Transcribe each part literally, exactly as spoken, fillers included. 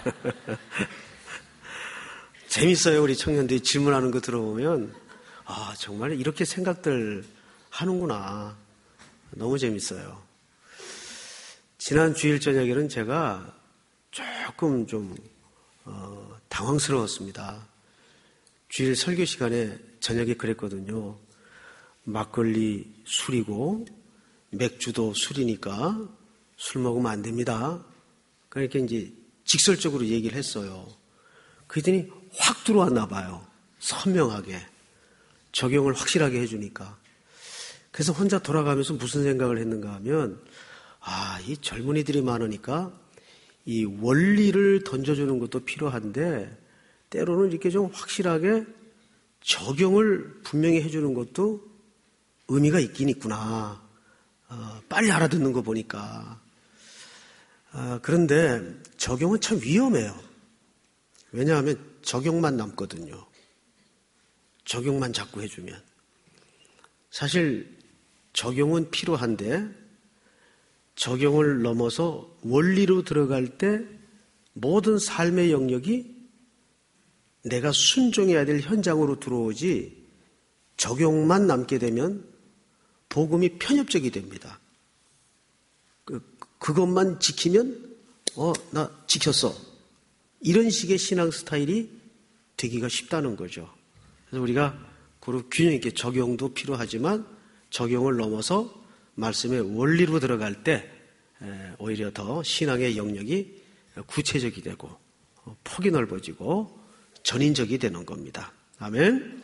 재밌어요. 우리 청년들이 질문하는 거 들어보면 아 정말 이렇게 생각들 하는구나. 너무 재밌어요. 지난 주일 저녁에는 제가 조금 좀 어, 당황스러웠습니다. 주일 설교 시간에 저녁에 그랬거든요. 막걸리 술이고 맥주도 술이니까 술 먹으면 안 됩니다. 그러니까 이제 직설적으로 얘기를 했어요. 그랬더니 확 들어왔나 봐요. 선명하게. 적용을 확실하게 해주니까. 그래서 혼자 돌아가면서 무슨 생각을 했는가 하면 아, 이 젊은이들이 많으니까 이 원리를 던져주는 것도 필요한데 때로는 이렇게 좀 확실하게 적용을 분명히 해주는 것도 의미가 있긴 있구나. 어, 빨리 알아듣는 거 보니까. 아, 그런데 적용은 참 위험해요. 왜냐하면 적용만 남거든요. 적용만 자꾸 해주면. 사실 적용은 필요한데 적용을 넘어서 원리로 들어갈 때 모든 삶의 영역이 내가 순종해야 될 현장으로 들어오지 적용만 남게 되면 복음이 편협적이 됩니다. 그, 그것만 지키면 어, 나 지켰어. 이런 식의 신앙 스타일이 되기가 쉽다는 거죠. 그래서 우리가 그룹 균형 있게 적용도 필요하지만 적용을 넘어서 말씀의 원리로 들어갈 때 오히려 더 신앙의 영역이 구체적이 되고 폭이 넓어지고 전인적이 되는 겁니다. 아멘.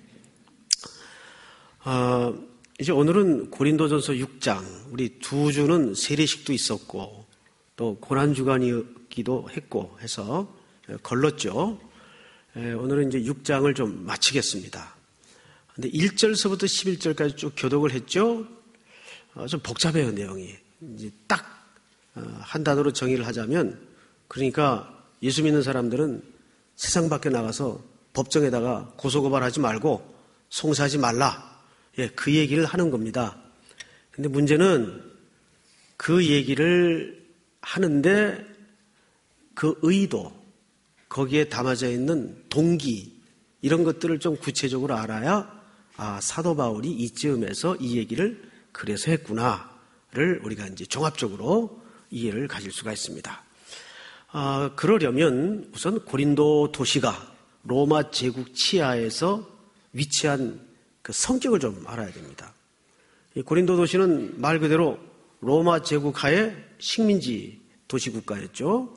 어, 이제 오늘은 고린도전서 육 장, 우리 두 주는 세례식도 있었고 또 고난주간이기도 했고 해서 걸렀죠. 오늘은 이제 육 장을 좀 마치겠습니다. 근데 일 절서부터 십일 절까지 쭉 교독을 했죠. 좀 복잡해요, 내용이. 이제 딱 한 단어로 정의를 하자면, 그러니까 예수 믿는 사람들은 세상 밖에 나가서 법정에다가 고소고발하지 말고 송사하지 말라. 예, 그 얘기를 하는 겁니다. 근데 문제는 그 얘기를 하는데 그 의도, 거기에 담아져 있는 동기, 이런 것들을 좀 구체적으로 알아야 아, 사도 바울이 이쯤에서 이 얘기를 그래서 했구나를 우리가 이제 종합적으로 이해를 가질 수가 있습니다. 아, 그러려면 우선 고린도 도시가 로마 제국 치하에서 위치한 그 성격을 좀 알아야 됩니다. 이 고린도 도시는 말 그대로 로마 제국 하에 식민지 도시 국가였죠.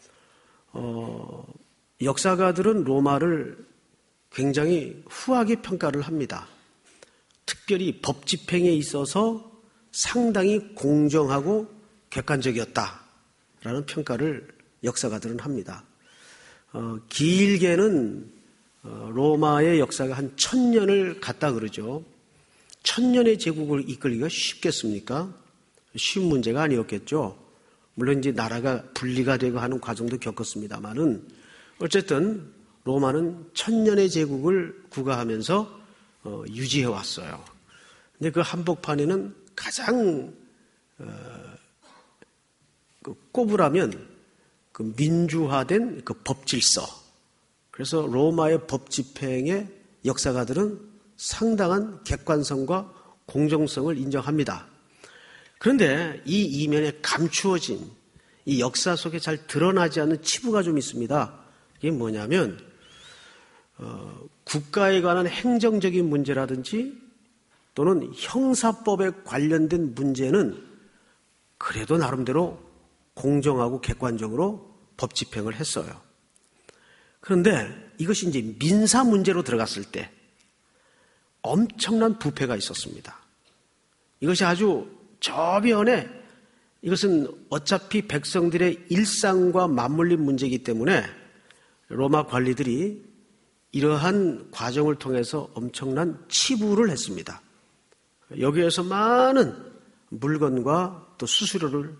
어, 역사가들은 로마를 굉장히 후하게 평가를 합니다. 특별히 법 집행에 있어서 상당히 공정하고 객관적이었다라는 평가를 역사가들은 합니다. 어, 길게는 어, 로마의 역사가 한 천년을 갔다 그러죠. 천년의 제국을 이끌기가 쉽겠습니까? 쉬운 문제가 아니었겠죠. 물론 이제 나라가 분리가 되고 하는 과정도 겪었습니다만은 어쨌든 로마는 천년의 제국을 구가하면서 어, 유지해 왔어요. 근데 그 한복판에는 가장 어, 그 꼽으라면 그 민주화된 그 법질서. 그래서 로마의 법 집행의 역사가들은 상당한 객관성과 공정성을 인정합니다. 그런데 이 이면에 감추어진 이 역사 속에 잘 드러나지 않는 치부가 좀 있습니다. 이게 뭐냐면 어, 국가에 관한 행정적인 문제라든지 또는 형사법에 관련된 문제는 그래도 나름대로 공정하고 객관적으로 법 집행을 했어요. 그런데 이것이 이제 민사 문제로 들어갔을 때 엄청난 부패가 있었습니다. 이것이 아주 저변에 이것은 어차피 백성들의 일상과 맞물린 문제이기 때문에 로마 관리들이 이러한 과정을 통해서 엄청난 치부를 했습니다. 여기에서 많은 물건과 또 수수료를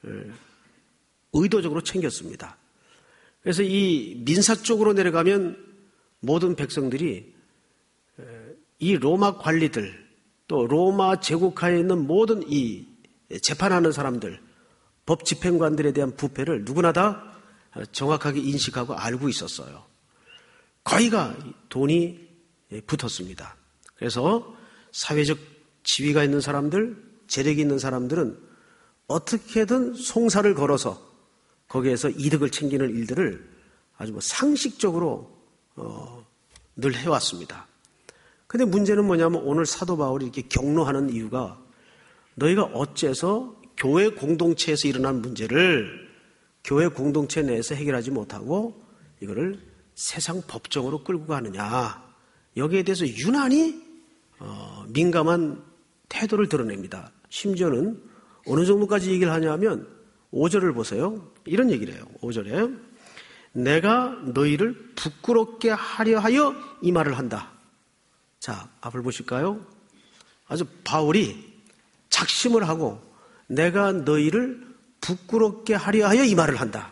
의도적으로 챙겼습니다. 그래서 이 민사 쪽으로 내려가면 모든 백성들이 이 로마 관리들 또 로마 제국하에 있는 모든 이 재판하는 사람들, 법 집행관들에 대한 부패를 누구나 다 정확하게 인식하고 알고 있었어요. 거의가 돈이 붙었습니다. 그래서 사회적 지위가 있는 사람들, 재력이 있는 사람들은 어떻게든 송사를 걸어서 거기에서 이득을 챙기는 일들을 아주 뭐 상식적으로 어, 늘 해왔습니다. 근데 문제는 뭐냐면 오늘 사도 바울이 이렇게 격노하는 이유가 너희가 어째서 교회 공동체에서 일어난 문제를 교회 공동체 내에서 해결하지 못하고 이거를 세상 법정으로 끌고 가느냐. 여기에 대해서 유난히 어, 민감한 태도를 드러냅니다. 심지어는 어느 정도까지 얘기를 하냐면 오 절을 보세요. 이런 얘기를 해요. 오 절에 내가 너희를 부끄럽게 하려 하여 이 말을 한다. 자, 앞을 보실까요? 아주 바울이 작심을 하고 내가 너희를 부끄럽게 하려 하여 이 말을 한다.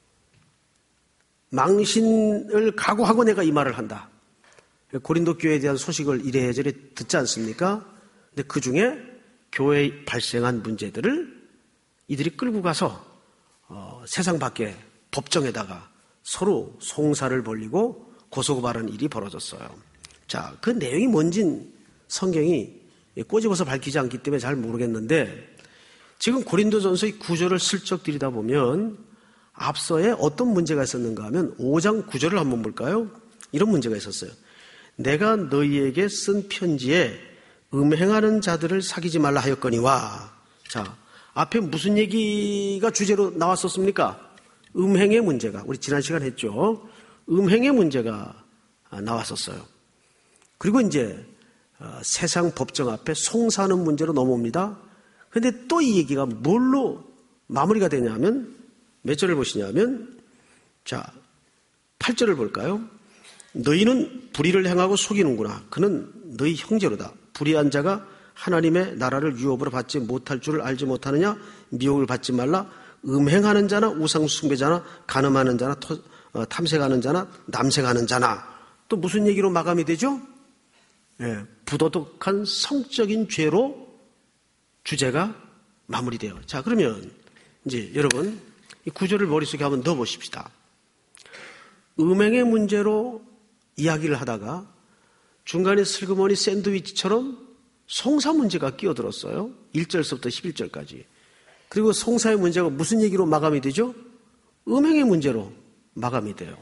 망신을 각오하고 내가 이 말을 한다. 고린도 교회에 대한 소식을 이래저래 듣지 않습니까? 근데 그 중에 교회에 발생한 문제들을 이들이 끌고 가서 어, 세상 밖에 법정에다가 서로 송사를 벌이고 고소고발하는 일이 벌어졌어요. 자, 그 내용이 뭔진 성경이 꼬집어서 밝히지 않기 때문에 잘 모르겠는데 지금 고린도전서의 구절을 슬쩍 들이다 보면 앞서에 어떤 문제가 있었는가 하면 오 장 구 절을 한번 볼까요? 이런 문제가 있었어요. 내가 너희에게 쓴 편지에 음행하는 자들을 사귀지 말라 하였거니와. 자, 앞에 무슨 얘기가 주제로 나왔었습니까? 음행의 문제가, 우리 지난 시간 했죠. 음행의 문제가 나왔었어요. 그리고 이제 세상 법정 앞에 송사하는 문제로 넘어옵니다. 그런데 또 이 얘기가 뭘로 마무리가 되냐면 몇 절을 보시냐면 자, 팔 절을 볼까요? 너희는 불의를 행하고 속이는구나. 그는 너희 형제로다. 불의한 자가 하나님의 나라를 유업으로 받지 못할 줄을 알지 못하느냐? 미혹을 받지 말라. 음행하는 자나 우상 숭배자나 간음하는 자나 토, 어, 탐색하는 자나 남색하는 자나. 또 무슨 얘기로 마감이 되죠? 예, 부도덕한 성적인 죄로 주제가 마무리돼요. 자, 그러면 이제 여러분 이 구절을 머릿속에 한번 넣어 보십시다. 음행의 문제로 이야기를 하다가 중간에 슬그머니 샌드위치처럼 송사 문제가 끼어들었어요. 일 절서부터 십일 절까지. 그리고 송사의 문제가 무슨 얘기로 마감이 되죠? 음행의 문제로 마감이 돼요.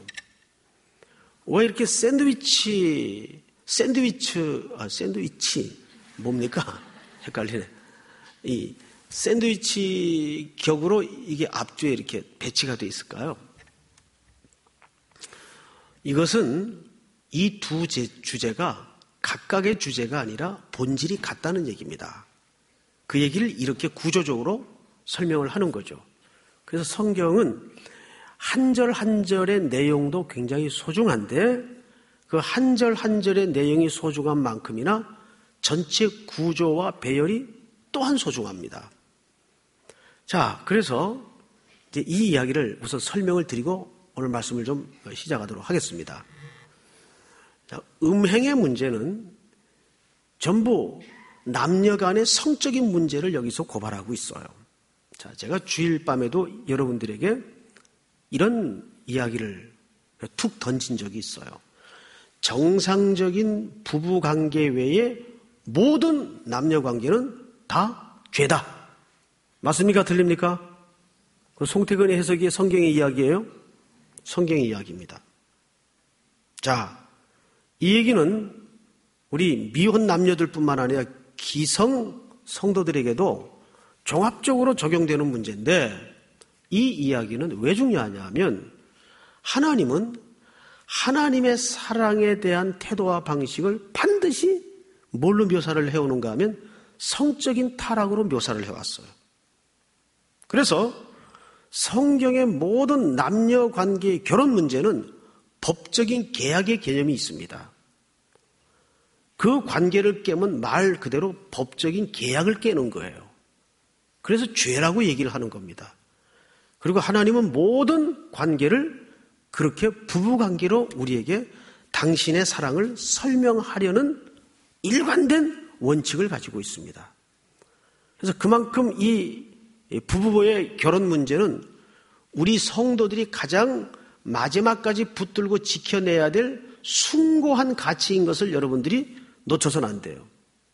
왜 이렇게 샌드위치, 샌드위치, 아, 샌드위치, 뭡니까? 헷갈리네. 이 샌드위치 격으로 이게 앞뒤에 이렇게 배치가 되어 있을까요? 이것은 이 두 주제가 각각의 주제가 아니라 본질이 같다는 얘기입니다. 그 얘기를 이렇게 구조적으로 설명을 하는 거죠. 그래서 성경은 한 절 한 절의 내용도 굉장히 소중한데 그 한 절 한 절의 내용이 소중한 만큼이나 전체 구조와 배열이 또한 소중합니다. 자, 그래서 이제 이 이야기를 우선 설명을 드리고 오늘 말씀을 좀 시작하도록 하겠습니다. 자, 음행의 문제는 전부 남녀 간의 성적인 문제를 여기서 고발하고 있어요. 자, 제가 주일 밤에도 여러분들에게 이런 이야기를 툭 던진 적이 있어요. 정상적인 부부 관계 외에 모든 남녀 관계는 다 죄다. 맞습니까? 틀립니까? 그 송태근의 해석이 성경의 이야기예요? 성경의 이야기입니다. 자, 이 얘기는 우리 미혼 남녀들뿐만 아니라 기성 성도들에게도 종합적으로 적용되는 문제인데 이 이야기는 왜 중요하냐 하면 하나님은 하나님의 사랑에 대한 태도와 방식을 반드시 뭘로 묘사를 해오는가 하면 성적인 타락으로 묘사를 해왔어요. 그래서 성경의 모든 남녀 관계의 결혼 문제는 법적인 계약의 개념이 있습니다. 그 관계를 깨면 말 그대로 법적인 계약을 깨는 거예요. 그래서 죄라고 얘기를 하는 겁니다. 그리고 하나님은 모든 관계를 그렇게 부부관계로 우리에게 당신의 사랑을 설명하려는 일관된 원칙을 가지고 있습니다. 그래서 그만큼 이 부부의 결혼 문제는 우리 성도들이 가장 마지막까지 붙들고 지켜내야 될 숭고한 가치인 것을 여러분들이 놓쳐서는 안 돼요.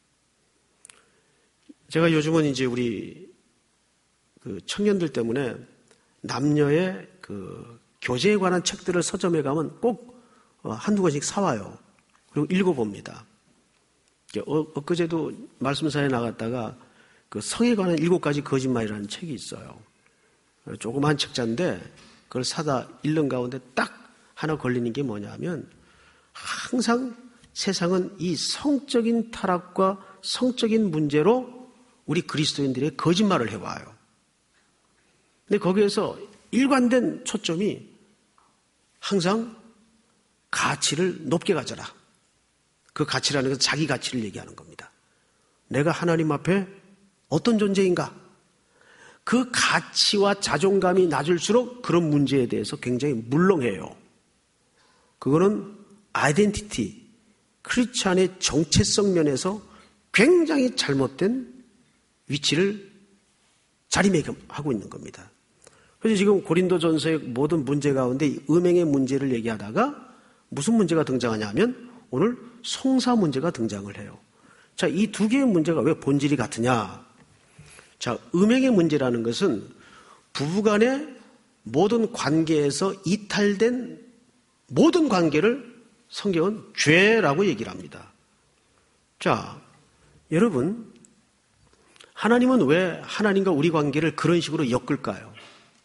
제가 요즘은 이제 우리 그 청년들 때문에 남녀의 그 교제에 관한 책들을 서점에 가면 꼭 한두 권씩 사와요. 그리고 읽어봅니다. 어, 엊그제도 말씀사에 나갔다가 그 성에 관한 일곱 가지 거짓말이라는 책이 있어요. 조그만 책자인데 그걸 사다 읽는 가운데 딱 하나 걸리는 게 뭐냐면 항상 세상은 이 성적인 타락과 성적인 문제로 우리 그리스도인들의 거짓말을 해와요. 근데 거기에서 일관된 초점이 항상 가치를 높게 가져라. 그 가치라는 것은 자기 가치를 얘기하는 겁니다. 내가 하나님 앞에 어떤 존재인가? 그 가치와 자존감이 낮을수록 그런 문제에 대해서 굉장히 물렁해요. 그거는 아이덴티티, 크리스찬의 정체성 면에서 굉장히 잘못된 위치를 자리매김하고 있는 겁니다. 그래서 지금 고린도전서의 모든 문제 가운데 음행의 문제를 얘기하다가 무슨 문제가 등장하냐면 오늘 송사 문제가 등장을 해요. 자, 이 두 개의 문제가 왜 본질이 같으냐? 자, 음행의 문제라는 것은 부부간의 모든 관계에서 이탈된 모든 관계를 성경은 죄라고 얘기를 합니다. 자, 여러분, 하나님은 왜 하나님과 우리 관계를 그런 식으로 엮을까요?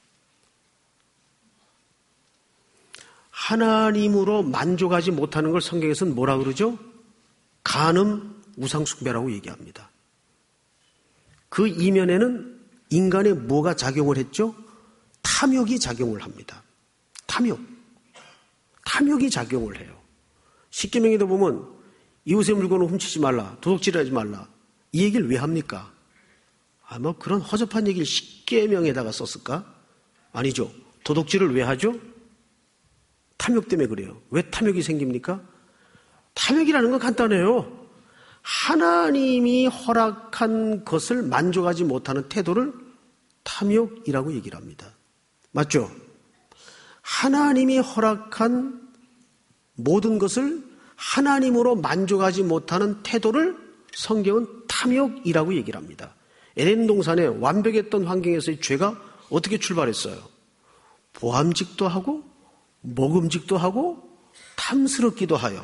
하나님으로 만족하지 못하는 걸 성경에서는 뭐라 그러죠? 간음, 우상숭배라고 얘기합니다. 그 이면에는 인간의 뭐가 작용을 했죠? 탐욕이 작용을 합니다. 탐욕. 탐욕이 작용을 해요. 십계명에도 보면 이웃의 물건을 훔치지 말라, 도둑질하지 말라. 이 얘기를 왜 합니까? 아, 뭐 그런 허접한 얘기를 십계명에다가 썼을까? 아니죠. 도둑질을 왜 하죠? 탐욕 때문에 그래요. 왜 탐욕이 생깁니까? 탐욕이라는 건 간단해요. 하나님이 허락한 것을 만족하지 못하는 태도를 탐욕이라고 얘기를 합니다. 맞죠? 하나님이 허락한 모든 것을 하나님으로 만족하지 못하는 태도를 성경은 탐욕이라고 얘기를 합니다. 에덴 동산의 완벽했던 환경에서의 죄가 어떻게 출발했어요? 보암직도 하고 먹음직도 하고 탐스럽기도 하여.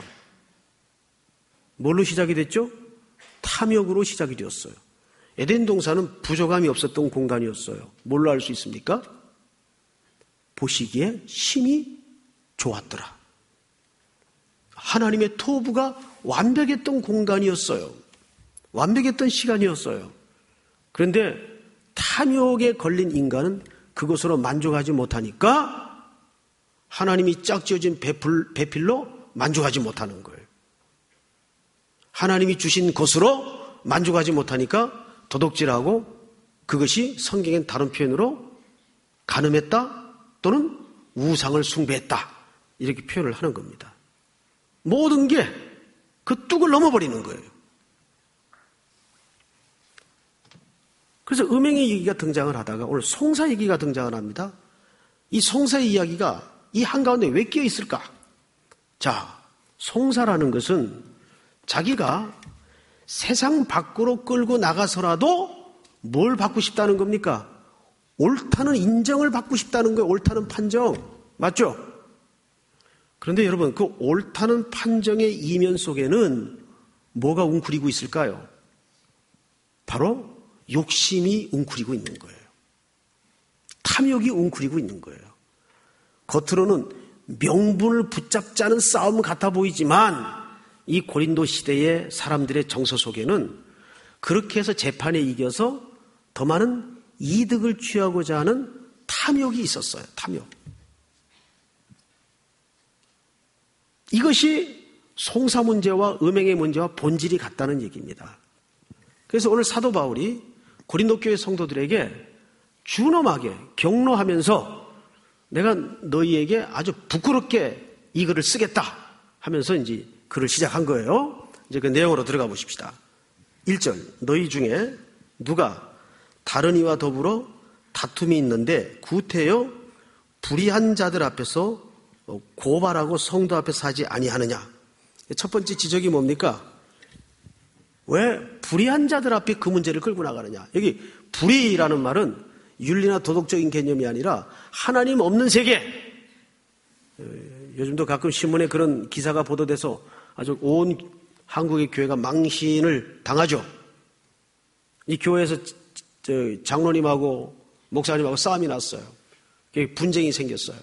뭘로 시작이 됐죠? 탐욕으로 시작이 되었어요. 에덴 동산은 부족함이 없었던 공간이었어요. 뭘로 알 수 있습니까? 보시기에 심히 좋았더라. 하나님의 토부가 완벽했던 공간이었어요. 완벽했던 시간이었어요. 그런데 탐욕에 걸린 인간은 그것으로 만족하지 못하니까 하나님이 짝지어진 배필, 배필로 만족하지 못하는 거예요. 하나님이 주신 것으로 만족하지 못하니까 도둑질하고 그것이 성경엔 다른 표현으로 간음했다 또는 우상을 숭배했다 이렇게 표현을 하는 겁니다. 모든 게 그 뚝을 넘어버리는 거예요. 그래서 음행의 얘기가 등장을 하다가 오늘 송사 얘기가 등장을 합니다. 이 송사의 이야기가 이 한가운데 왜 끼어 있을까? 자, 송사라는 것은 자기가 세상 밖으로 끌고 나가서라도 뭘 받고 싶다는 겁니까? 옳다는 인정을 받고 싶다는 거예요. 옳다는 판정. 맞죠? 그런데 여러분, 그 옳다는 판정의 이면 속에는 뭐가 웅크리고 있을까요? 바로 욕심이 웅크리고 있는 거예요. 탐욕이 웅크리고 있는 거예요. 겉으로는 명분을 붙잡자는 싸움 같아 보이지만 이 고린도 시대의 사람들의 정서 속에는 그렇게 해서 재판에 이겨서 더 많은 이득을 취하고자 하는 탐욕이 있었어요. 탐욕. 이것이 송사 문제와 음행의 문제와 본질이 같다는 얘기입니다. 그래서 오늘 사도 바울이 고린도 교회 성도들에게 준엄하게 격려하면서 내가 너희에게 아주 부끄럽게 이 글을 쓰겠다 하면서 이제 글을 시작한 거예요. 이제 그 내용으로 들어가 보십시다. 일 절, 너희 중에 누가 다른 이와 더불어 다툼이 있는데 구태여 불의한 자들 앞에서 고발하고 성도 앞에서 하지 아니하느냐. 첫 번째 지적이 뭡니까? 왜 불의한 자들 앞에 그 문제를 끌고 나가느냐. 여기 불의라는 말은 윤리나 도덕적인 개념이 아니라 하나님 없는 세계. 요즘도 가끔 신문에 그런 기사가 보도돼서 아주 온 한국의 교회가 망신을 당하죠. 이 교회에서 장로님하고 목사님하고 싸움이 났어요. 분쟁이 생겼어요.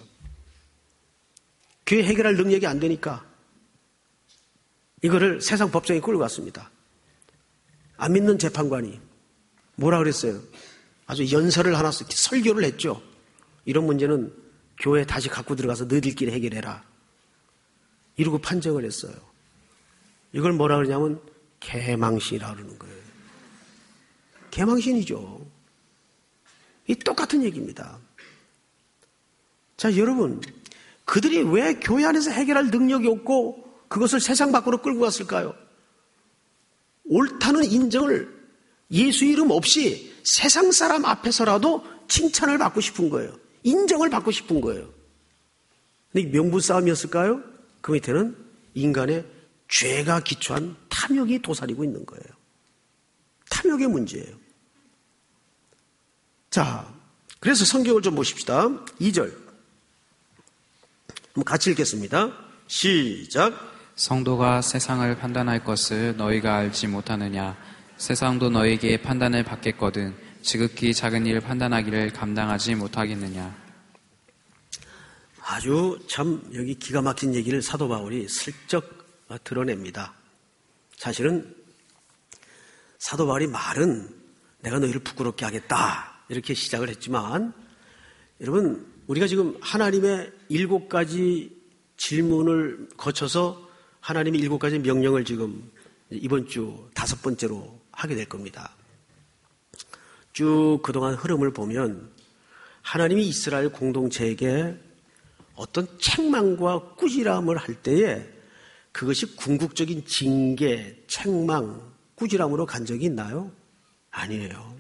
교회 해결할 능력이 안 되니까 이거를 세상 법정에 끌고 갔습니다. 안 믿는 재판관이 뭐라 그랬어요? 아주 연설을 하나 써 설교를 했죠. 이런 문제는 교회에 다시 갖고 들어가서 너희들끼리 해결해라. 이러고 판정을 했어요. 이걸 뭐라 그러냐면 개망신이라고 그러는 거예요. 개망신이죠. 이 똑같은 얘기입니다. 자, 여러분, 그들이 왜 교회 안에서 해결할 능력이 없고 그것을 세상 밖으로 끌고 갔을까요? 옳다는 인정을 예수 이름 없이 세상 사람 앞에서라도 칭찬을 받고 싶은 거예요. 인정을 받고 싶은 거예요. 근데 명분 싸움이었을까요? 그 밑에는 인간의 죄가 기초한 탐욕이 도사리고 있는 거예요. 탐욕의 문제예요. 자, 그래서 성경을 좀 보십시다. 이 절. 한번 같이 읽겠습니다. 시작. 성도가 세상을 판단할 것을 너희가 알지 못하느냐. 세상도 너희에게 판단을 받겠거든 지극히 작은 일을 판단하기를 감당하지 못하겠느냐. 아주 참 여기 기가 막힌 얘기를 사도 바울이 슬쩍 드러냅니다. 사실은 사도 바울이 말은 내가 너희를 부끄럽게 하겠다 이렇게 시작을 했지만, 여러분 우리가 지금 하나님의 일곱 가지 질문을 거쳐서 하나님의 일곱 가지 명령을 지금 이번 주 다섯 번째로 하게 될 겁니다. 쭉 그동안 흐름을 보면 하나님이 이스라엘 공동체에게 어떤 책망과 꾸지람을 할 때에 그것이 궁극적인 징계, 책망, 꾸지람으로 간 적이 있나요? 아니에요.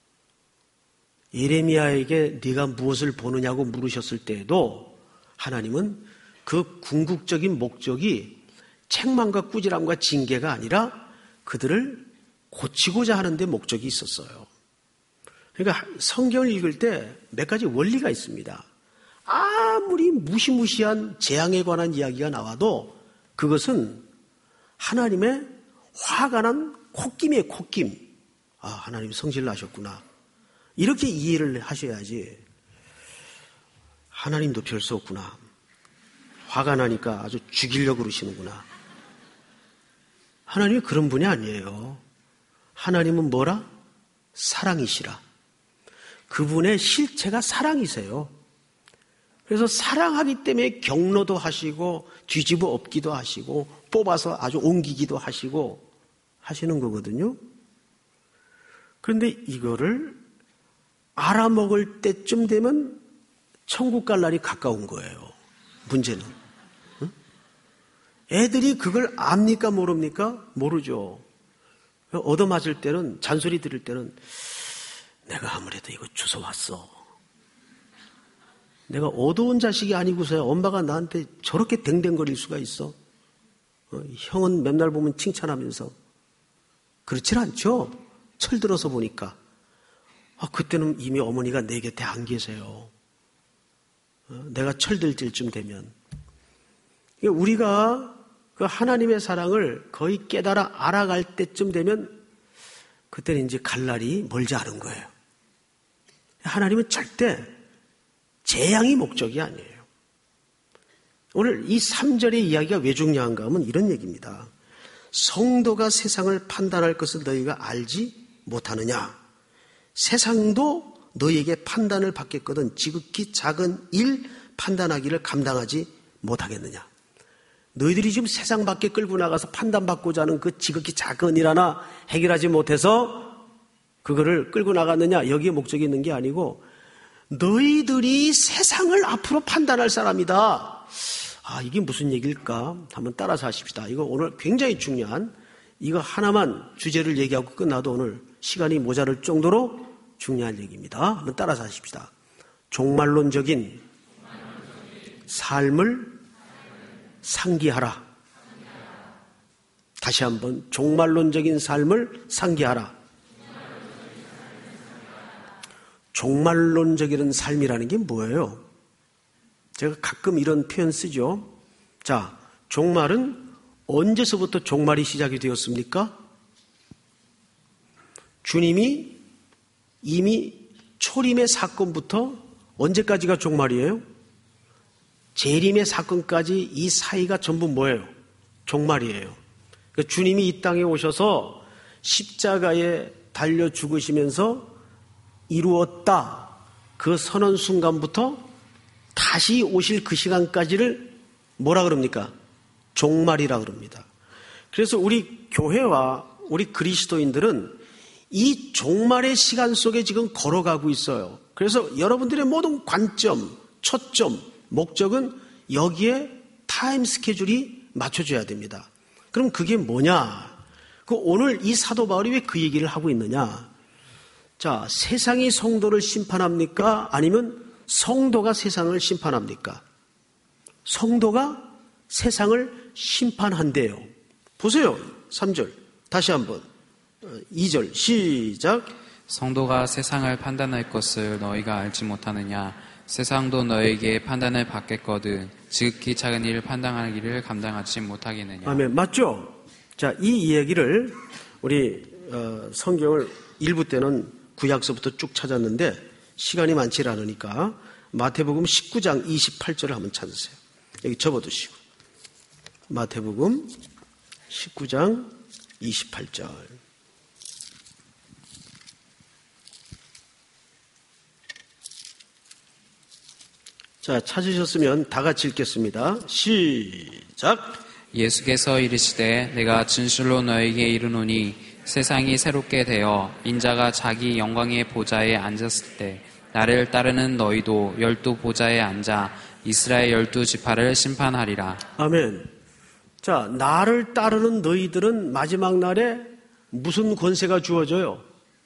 예레미야에게 네가 무엇을 보느냐고 물으셨을 때에도 하나님은 그 궁극적인 목적이 책망과 꾸지람과 징계가 아니라 그들을 고치고자 하는 데 목적이 있었어요. 그러니까 성경을 읽을 때 몇 가지 원리가 있습니다. 아무리 무시무시한 재앙에 관한 이야기가 나와도 그것은 하나님의 화가 난 콧김이에요, 콧김. 아, 하나님 성질 나셨구나. 이렇게 이해를 하셔야지. 하나님도 별 수 없구나. 화가 나니까 아주 죽이려고 그러시는구나. 하나님이 그런 분이 아니에요. 하나님은 뭐라? 사랑이시라. 그분의 실체가 사랑이세요. 그래서 사랑하기 때문에 경로도 하시고 뒤집어 엎기도 하시고 뽑아서 아주 옮기기도 하시고 하시는 거거든요. 그런데 이거를 알아먹을 때쯤 되면 천국 갈 날이 가까운 거예요. 문제는. 응? 애들이 그걸 압니까 모릅니까? 모르죠. 얻어맞을 때는, 잔소리 들을 때는 내가 아무래도 이거 주워왔어. 내가 얻어온 자식이 아니고서야 엄마가 나한테 저렇게 댕댕거릴 수가 있어. 어, 형은 맨날 보면 칭찬하면서. 그렇진 않죠. 철들어서 보니까. 아, 그때는 이미 어머니가 내 곁에 안 계세요. 어, 내가 철들 때쯤 되면. 우리가 그 하나님의 사랑을 거의 깨달아 알아갈 때쯤 되면 그때는 이제 갈 날이 멀지 않은 거예요. 하나님은 절대 재앙이 목적이 아니에요. 오늘 이 삼 절의 이야기가 왜 중요한가 하면 이런 얘기입니다. 성도가 세상을 판단할 것을 너희가 알지 못하느냐. 세상도 너희에게 판단을 받겠거든 지극히 작은 일 판단하기를 감당하지 못하겠느냐. 너희들이 지금 세상 밖에 끌고 나가서 판단받고자 하는 그 지극히 작은 일 하나 해결하지 못해서 그거를 끌고 나갔느냐. 여기에 목적이 있는 게 아니고 너희들이 세상을 앞으로 판단할 사람이다. 아, 이게 무슨 얘기일까? 한번 따라서 하십시다. 이거 오늘 굉장히 중요한, 이거 하나만 주제를 얘기하고 끝나도 오늘 시간이 모자랄 정도로 중요한 얘기입니다. 한번 따라서 하십시다. 종말론적인 삶을 상기하라. 다시 한번 종말론적인 삶을 상기하라. 종말론적인 삶이라는 게 뭐예요? 제가 가끔 이런 표현 쓰죠. 자, 종말은 언제서부터 종말이 시작이 되었습니까? 주님이 이미 초림의 사건부터 언제까지가 종말이에요? 재림의 사건까지 이 사이가 전부 뭐예요? 종말이에요. 그러니까 주님이 이 땅에 오셔서 십자가에 달려 죽으시면서 이루었다. 그 선언 순간부터 다시 오실 그 시간까지를 뭐라 그럽니까? 종말이라 그럽니다. 그래서 우리 교회와 우리 그리스도인들은 이 종말의 시간 속에 지금 걸어가고 있어요. 그래서 여러분들의 모든 관점, 초점, 목적은 여기에 타임 스케줄이 맞춰져야 됩니다. 그럼 그게 뭐냐? 그 오늘 이 사도 바울이 왜 그 얘기를 하고 있느냐? 자, 세상이 성도를 심판합니까? 아니면 성도가 세상을 심판합니까? 성도가 세상을 심판한대요. 보세요. 삼 절. 다시 한번. 이 절. 시작. 성도가 세상을 판단할 것을 너희가 알지 못하느냐? 세상도 너에게 판단을 받겠거든 지극히 작은 일을 판단하기를 감당하지 못하겠느냐? 아멘. 맞죠? 자, 이 이야기를 우리 어, 성경을 일부 때는 구약서부터 쭉 찾았는데 시간이 많지 않으니까 마태복음 십구 장 이십팔 절을 한번 찾으세요. 여기 접어두시고 마태복음 십구 장 이십팔 절. 자, 찾으셨으면 다 같이 읽겠습니다. 시작. 예수께서 이르시되 내가 진실로 너에게 이르노니 세상이 새롭게 되어 인자가 자기 영광의 보좌에 앉았을 때 나를 따르는 너희도 열두 보좌에 앉아 이스라엘 열두 지파를 심판하리라. 아멘. 자, 나를 따르는 너희들은 마지막 날에 무슨 권세가 주어져요?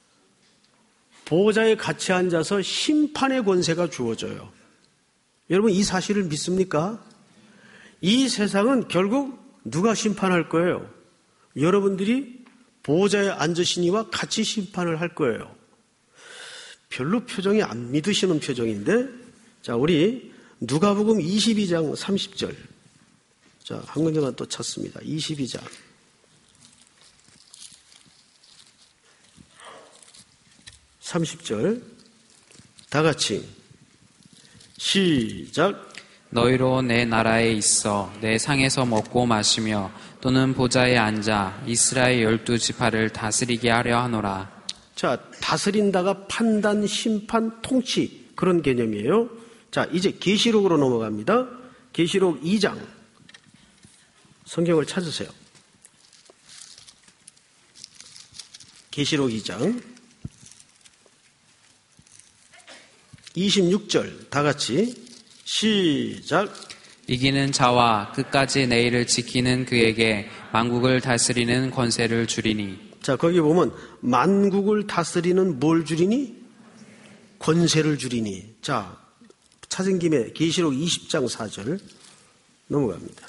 보좌에 같이 앉아서 심판의 권세가 주어져요. 여러분 이 사실을 믿습니까? 이 세상은 결국 누가 심판할 거예요? 여러분들이 보호자에 앉으시니와 같이 심판을 할 거예요. 별로 표정이 안 믿으시는 표정인데, 자, 우리 누가복음 이십이 장 삼십 절. 자, 한 군데만 또 찾습니다. 이십이 장. 삼십 절. 다 같이. 시작. 너희로 내 나라에 있어 내 상에서 먹고 마시며 또는 보좌에 앉아 이스라엘 열두 지파를 다스리게 하려 하노라. 자, 다스린다가 판단, 심판, 통치 그런 개념이에요. 자, 이제 계시록으로 넘어갑니다. 계시록 이 장 성경을 찾으세요. 계시록 이 장 이십육 절 다 같이 시작. 이기는 자와 끝까지 내일을 지키는 그에게 만국을 다스리는 권세를 주리니. 자, 거기 보면 만국을 다스리는 뭘 주리니? 권세를 주리니. 자, 찾은 김에 계시록 이십 장 사 절 넘어갑니다.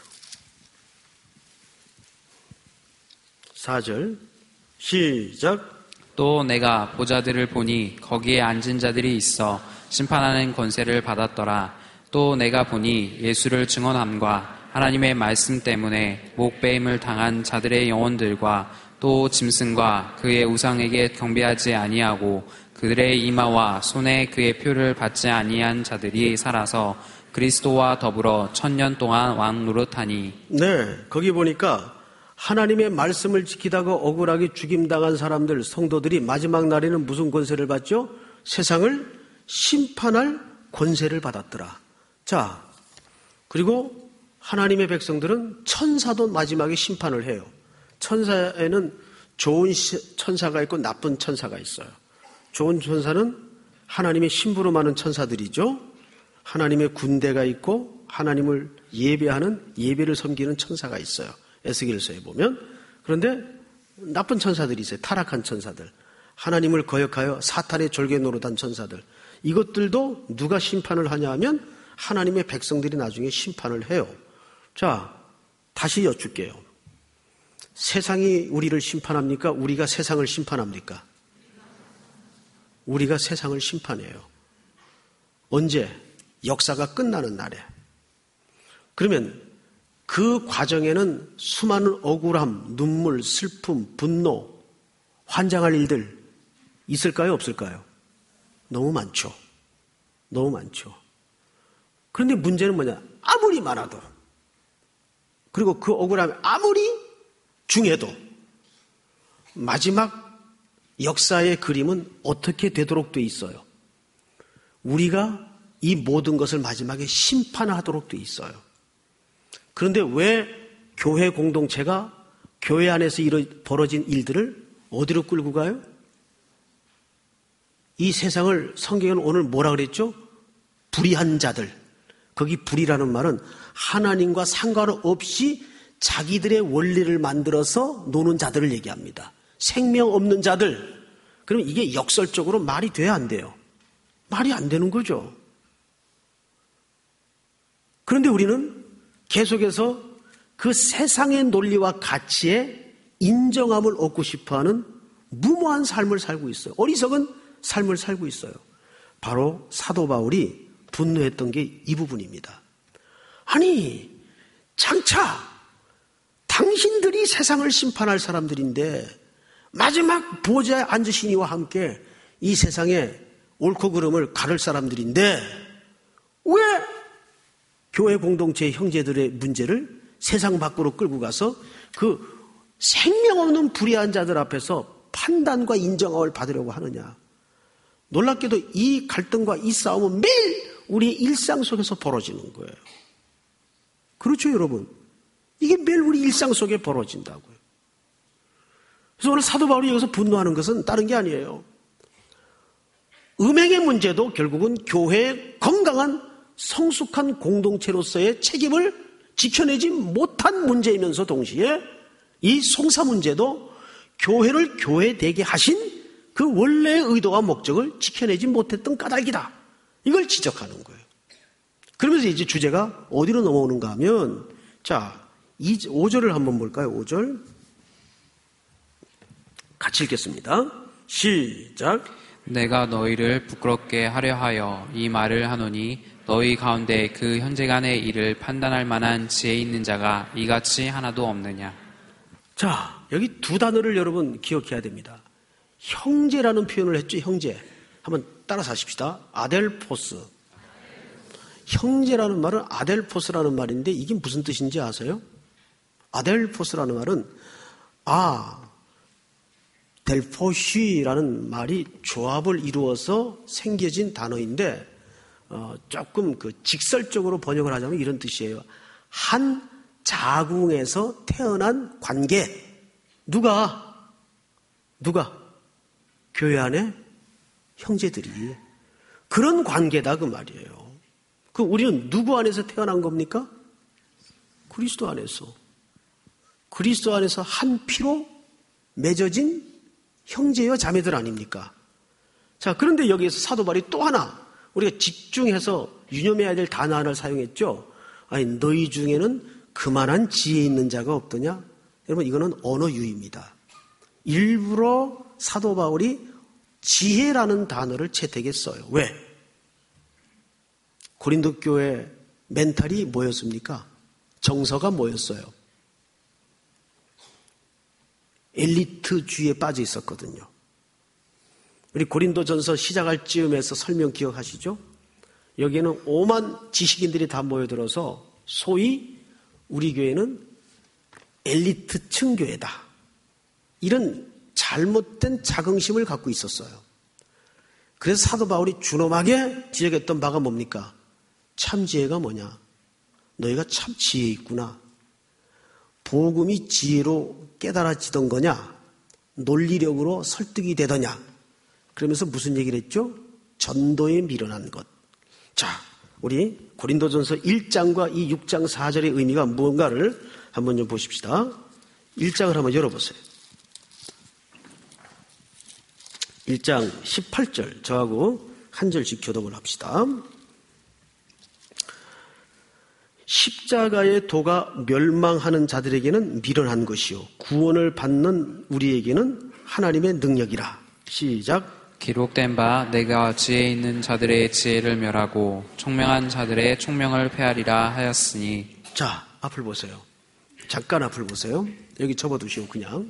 사 절 시작. 또 내가 보좌들을 보니 거기에 앉은 자들이 있어 심판하는 권세를 받았더라. 또 내가 보니 예수를 증언함과 하나님의 말씀 때문에 목배임을 당한 자들의 영혼들과 또 짐승과 그의 우상에게 경배하지 아니하고 그들의 이마와 손에 그의 표를 받지 아니한 자들이 살아서 그리스도와 더불어 천년 동안 왕 노릇하니. 네, 거기 보니까 하나님의 말씀을 지키다가 억울하게 죽임당한 사람들, 성도들이 마지막 날에는 무슨 권세를 받죠? 세상을 심판할 권세를 받았더라. 자, 그리고 하나님의 백성들은 천사도 마지막에 심판을 해요. 천사에는 좋은 천사가 있고 나쁜 천사가 있어요. 좋은 천사는 하나님의 신부로 많은 천사들이죠. 하나님의 군대가 있고 하나님을 예배하는 예배를 섬기는 천사가 있어요. 에스겔서에 보면. 그런데 나쁜 천사들이 있어요. 타락한 천사들. 하나님을 거역하여 사탄의 졸개 노릇한 천사들. 이것들도 누가 심판을 하냐 하면 하나님의 백성들이 나중에 심판을 해요. 자, 다시 여쭐게요. 세상이 우리를 심판합니까? 우리가 세상을 심판합니까? 우리가 세상을 심판해요. 언제? 역사가 끝나는 날에. 그러면 그 과정에는 수많은 억울함, 눈물, 슬픔, 분노, 환장할 일들 있을까요? 없을까요? 너무 많죠. 너무 많죠. 그런데 문제는 뭐냐? 아무리 많아도, 그리고 그 억울함이 아무리 중해도 마지막 역사의 그림은 어떻게 되도록 돼 있어요? 우리가 이 모든 것을 마지막에 심판하도록 돼 있어요. 그런데 왜 교회 공동체가 교회 안에서 벌어진 일들을 어디로 끌고 가요? 이 세상을 성경은 오늘 뭐라 그랬죠? 불의한 자들. 거기 불의라는 말은 하나님과 상관없이 자기들의 원리를 만들어서 노는 자들을 얘기합니다. 생명 없는 자들. 그러면 이게 역설적으로 말이 돼야 안 돼요? 말이 안 되는 거죠. 그런데 우리는 계속해서 그 세상의 논리와 가치에 인정함을 얻고 싶어하는 무모한 삶을 살고 있어요. 어리석은 삶을 살고 있어요. 바로 사도 바울이 분노했던 게 이 부분입니다. 아니, 장차 당신들이 세상을 심판할 사람들인데 마지막 보좌에 앉으신 이와 함께 이 세상에 옳고 그름을 가를 사람들인데 왜 교회 공동체의 형제들의 문제를 세상 밖으로 끌고 가서 그 생명 없는 불의한 자들 앞에서 판단과 인정함을 받으려고 하느냐. 놀랍게도 이 갈등과 이 싸움은 매일 우리의 일상 속에서 벌어지는 거예요. 그렇죠, 여러분? 이게 매일 우리 일상 속에 벌어진다고요. 그래서 오늘 사도 바울이 여기서 분노하는 것은 다른 게 아니에요. 음행의 문제도 결국은 교회의 건강한 성숙한 공동체로서의 책임을 지켜내지 못한 문제이면서 동시에 이 송사 문제도 교회를 교회되게 하신 그 원래의 의도와 목적을 지켜내지 못했던 까닭이다. 이걸 지적하는 거예요. 그러면서 이제 주제가 어디로 넘어오는가 하면, 자, 오 절을 한번 볼까요? 오 절. 같이 읽겠습니다. 시작. 내가 너희를 부끄럽게 하려 하여 이 말을 하노니 너희 가운데 그 형제간의 일을 판단할 만한 지혜 있는 자가 이같이 하나도 없느냐. 자, 여기 두 단어를 여러분 기억해야 됩니다. 형제라는 표현을 했죠. 형제. 한번 따라서 하십시다. 아델포스. 형제라는 말은 아델포스라는 말인데 이게 무슨 뜻인지 아세요? 아델포스라는 말은 아, 델포시라는 말이 조합을 이루어서 생겨진 단어인데 어, 조금 그 직설적으로 번역을 하자면 이런 뜻이에요. 한 자궁에서 태어난 관계. 누가? 누가? 교회 안에 형제들이. 그런 관계다 그 말이에요. 그 우리는 누구 안에서 태어난 겁니까? 그리스도 안에서. 그리스도 안에서 한 피로 맺어진 형제여 자매들 아닙니까? 자, 그런데 여기에서 사도 바울이 또 하나 우리가 집중해서 유념해야 될 단어 하나를 사용했죠. 아니, 너희 중에는 그만한 지혜 있는 자가 없더냐? 여러분, 이거는 언어 유희입니다. 일부러 사도 바울이 지혜라는 단어를 채택했어요. 왜? 고린도 교회 멘탈이 뭐였습니까? 정서가 뭐였어요? 엘리트주의에 빠져 있었거든요. 우리 고린도전서 시작할 즈음에서 설명 기억하시죠? 여기에는 오만 지식인들이 다 모여들어서 소위 우리 교회는 엘리트층 교회다. 이런 잘못된 자긍심을 갖고 있었어요. 그래서 사도 바울이 준엄하게 지적했던 바가 뭡니까? 참 지혜가 뭐냐? 너희가 참 지혜 있구나. 복음이 지혜로 깨달아지던 거냐? 논리력으로 설득이 되더냐? 그러면서 무슨 얘기를 했죠? 전도에 미련한 것. 자, 우리 고린도전서 일 장과 이 육 장 사 절의 의미가 무언가를 한번 좀 보십시다. 일 장을 한번 열어보세요. 일 장 십팔 절 저하고 한 절씩 교독을 합시다. 십자가의 도가 멸망하는 자들에게는 미련한 것이요 구원을 받는 우리에게는 하나님의 능력이라. 시작. 기록된 바 내가 지혜 있는 자들의 지혜를 멸하고 총명한 자들의 총명을 폐하리라 하였으니. 자, 앞을 보세요. 잠깐 앞을 보세요. 여기 접어두시고 그냥.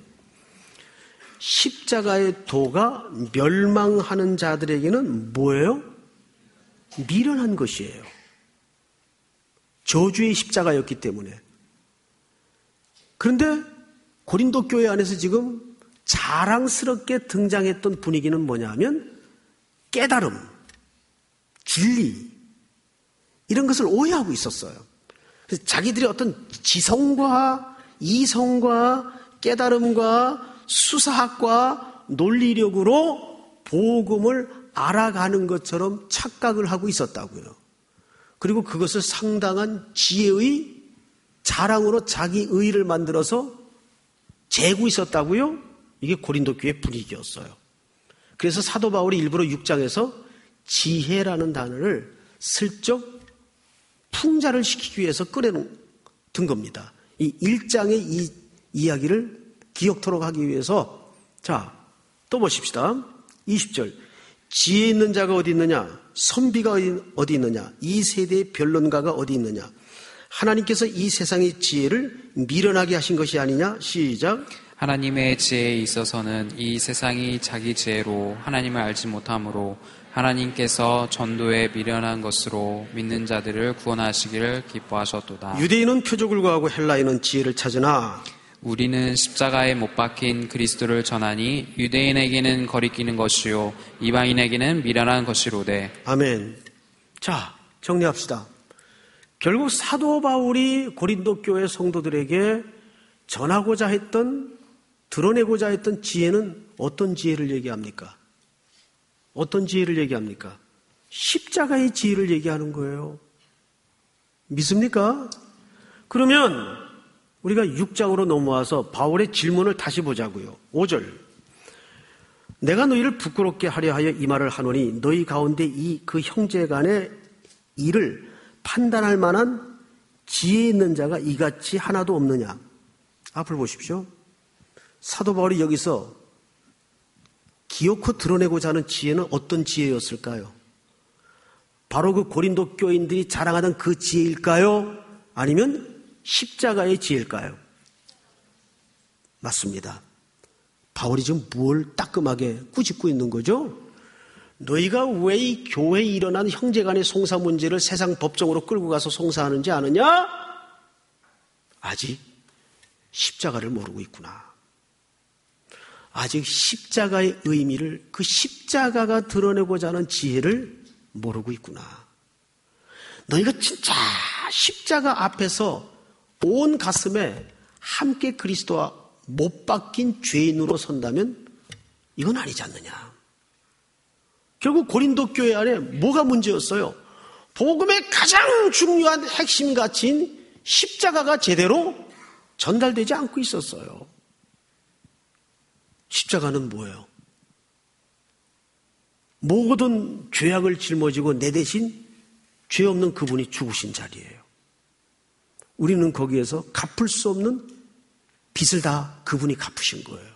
십자가의 도가 멸망하는 자들에게는 뭐예요? 미련한 것이에요. 저주의 십자가였기 때문에. 그런데 고린도 교회 안에서 지금 자랑스럽게 등장했던 분위기는 뭐냐 하면 깨달음, 진리 이런 것을 오해하고 있었어요. 그래서 자기들이 어떤 지성과 이성과 깨달음과 수사학과 논리력으로 복음을 알아가는 것처럼 착각을 하고 있었다고요. 그리고 그것을 상당한 지혜의 자랑으로 자기 의의를 만들어서 재고 있었다고요? 이게 고린도 교회 분위기였어요. 그래서 사도 바울이 일부러 육 장에서 지혜라는 단어를 슬쩍 풍자를 시키기 위해서 꺼내둔 겁니다. 이 일 장의 이 이야기를 기억토록 하기 위해서. 자, 또 보십시다. 이십 절. 지혜 있는 자가 어디 있느냐? 선비가 어디 있느냐? 이 세대의 변론가가 어디 있느냐? 하나님께서 이 세상의 지혜를 미련하게 하신 것이 아니냐? 시작. 하나님의 지혜에 있어서는 이 세상이 자기 지혜로 하나님을 알지 못하므로 하나님께서 전도에 미련한 것으로 믿는 자들을 구원하시기를 기뻐하셨도다. 유대인은 표적을 구하고 헬라인은 지혜를 찾으나 우리는 십자가에 못 박힌 그리스도를 전하니 유대인에게는 거리끼는 것이요 이방인에게는 미련한 것이로되. 아멘. 자, 정리합시다. 결국 사도 바울이 고린도 교회 성도들에게 전하고자 했던, 드러내고자 했던 지혜는 어떤 지혜를 얘기합니까? 어떤 지혜를 얘기합니까? 십자가의 지혜를 얘기하는 거예요. 믿습니까? 그러면 우리가 육 장으로 넘어와서 바울의 질문을 다시 보자고요. 오 절. 내가 너희를 부끄럽게 하려 하여 이 말을 하노니 너희 가운데 이 그 형제 간의 일을 판단할 만한 지혜 있는 자가 이같이 하나도 없느냐. 앞을 보십시오. 사도 바울이 여기서 기어코 드러내고자 하는 지혜는 어떤 지혜였을까요? 바로 그 고린도 교인들이 자랑하던 그 지혜일까요? 아니면 십자가의 지혜일까요? 맞습니다. 바울이 지금 뭘 따끔하게 꾸짖고 있는 거죠? 너희가 왜 이 교회에 일어난 형제간의 송사 문제를 세상 법정으로 끌고 가서 송사하는지 아느냐? 아직 십자가를 모르고 있구나. 아직 십자가의 의미를, 그 십자가가 드러내고자 하는 지혜를 모르고 있구나. 너희가 진짜 십자가 앞에서 온 가슴에 함께 그리스도와 못 박힌 죄인으로 선다면 이건 아니지 않느냐. 결국 고린도 교회 안에 뭐가 문제였어요? 복음의 가장 중요한 핵심 가치인 십자가가 제대로 전달되지 않고 있었어요. 십자가는 뭐예요? 모든 죄악을 짊어지고 내 대신 죄 없는 그분이 죽으신 자리예요. 우리는 거기에서 갚을 수 없는 빚을 다 그분이 갚으신 거예요.